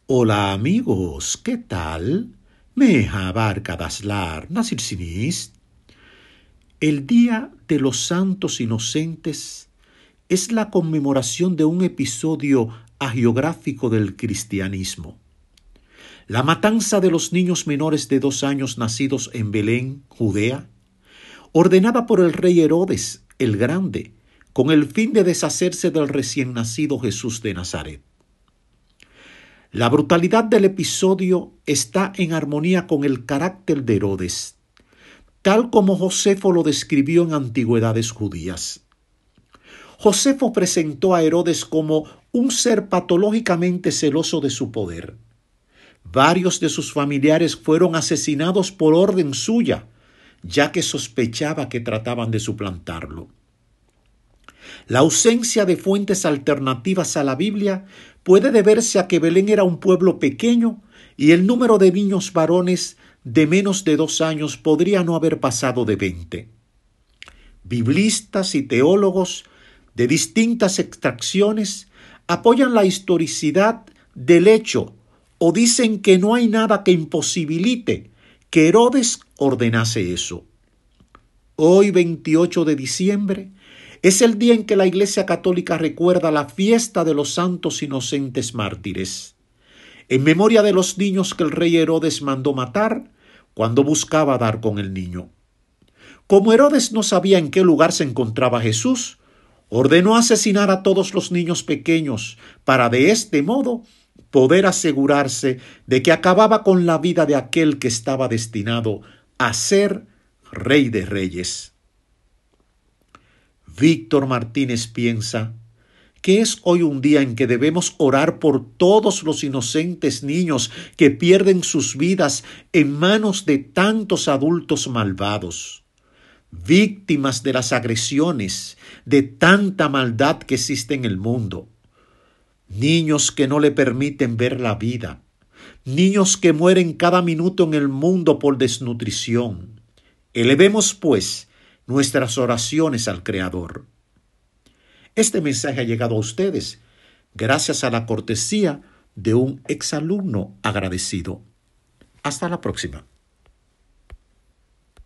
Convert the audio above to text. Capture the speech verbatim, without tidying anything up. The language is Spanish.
Hola amigos, ¿qué tal? Merhaba arkadaşlar, nasılsınız? El Día de los Santos Inocentes es la conmemoración de un episodio hagiográfico del cristianismo. La matanza de los niños menores de dos años nacidos en Belén, Judea, ordenada por el rey Herodes el Grande, con el fin de deshacerse del recién nacido Jesús de Nazaret. La brutalidad del episodio está en armonía con el carácter de Herodes, tal como Josefo lo describió en Antigüedades Judías. Josefo presentó a Herodes como un ser patológicamente celoso de su poder. Varios de sus familiares fueron asesinados por orden suya, ya que sospechaba que trataban de suplantarlo. La ausencia de fuentes alternativas a la Biblia puede deberse a que Belén era un pueblo pequeño y el número de niños varones de menos de dos años podría no haber pasado de veinte. Biblistas y teólogos de distintas extracciones apoyan la historicidad del hecho o dicen que no hay nada que imposibilite que Herodes ordenase eso. Hoy, veintiocho de diciembre, es el día en que la Iglesia Católica recuerda la fiesta de los santos inocentes mártires, en memoria de los niños que el rey Herodes mandó matar cuando buscaba dar con el niño. Como Herodes no sabía en qué lugar se encontraba Jesús, ordenó asesinar a todos los niños pequeños para de este modo poder asegurarse de que acababa con la vida de aquel que estaba destinado a ser Rey de Reyes. Víctor Martínez piensa que es hoy un día en que debemos orar por todos los inocentes niños que pierden sus vidas en manos de tantos adultos malvados, víctimas de las agresiones, de tanta maldad que existe en el mundo. Niños que no le permiten ver la vida, niños que mueren cada minuto en el mundo por desnutrición. Elevemos, pues, nuestras oraciones al Creador. Este mensaje ha llegado a ustedes gracias a la cortesía de un exalumno agradecido. Hasta la próxima.